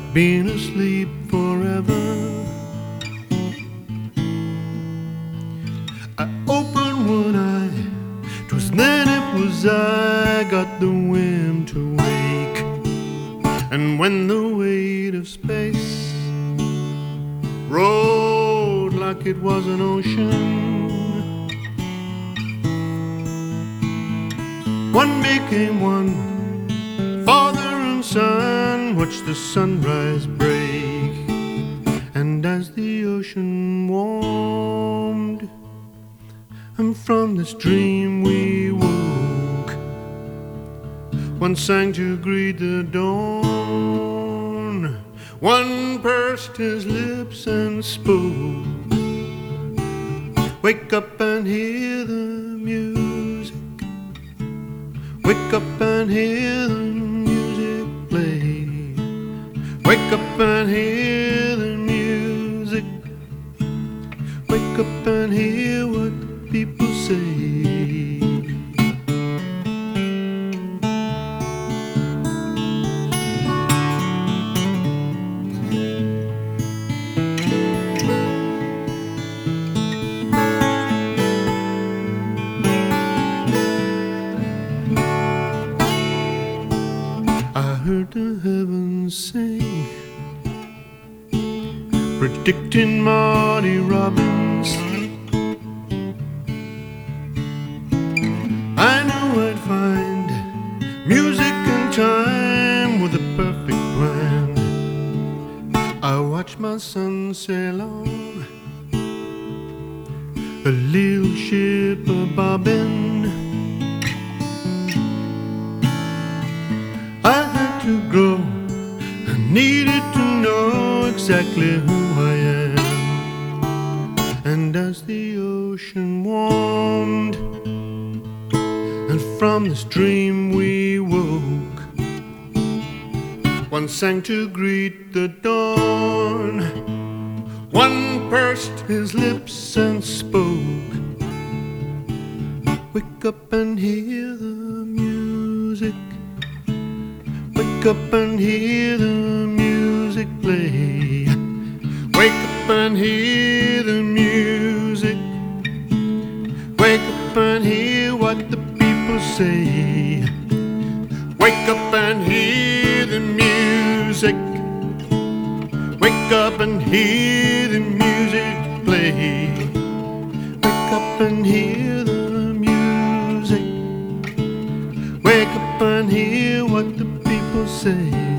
been asleep forever. I opened one eye, 'twas then it was I got the whim to wake. And when the weight of space rolled like it was an ocean, one became one, father and son watched the sunrise break. And as the ocean warmed, and from this dream we woke, one sang to greet the dawn, one pursed his lips and spoke. Wake up and hear the music, wake up and hear the music play. Wake up and hear the music, wake up and hear what the people say. I heard the heavens sing, predicting Marty Robbins. I knew I'd find music and time with a perfect plan. I watched my son sail on, a little ship a-bobbing. I had to grow, I needed to know exactly who I am. And as the ocean warmed, and from this dream we woke, one sang to greet the dawn, one pursed his lips and spoke. Wake up and hear the music, wake up and hear the music play. Wake up and hear the music, wake up and hear what the people say. Wake up and hear the music, wake up and hear the music play. Wake up and hear the music, wake up and hear what the people say.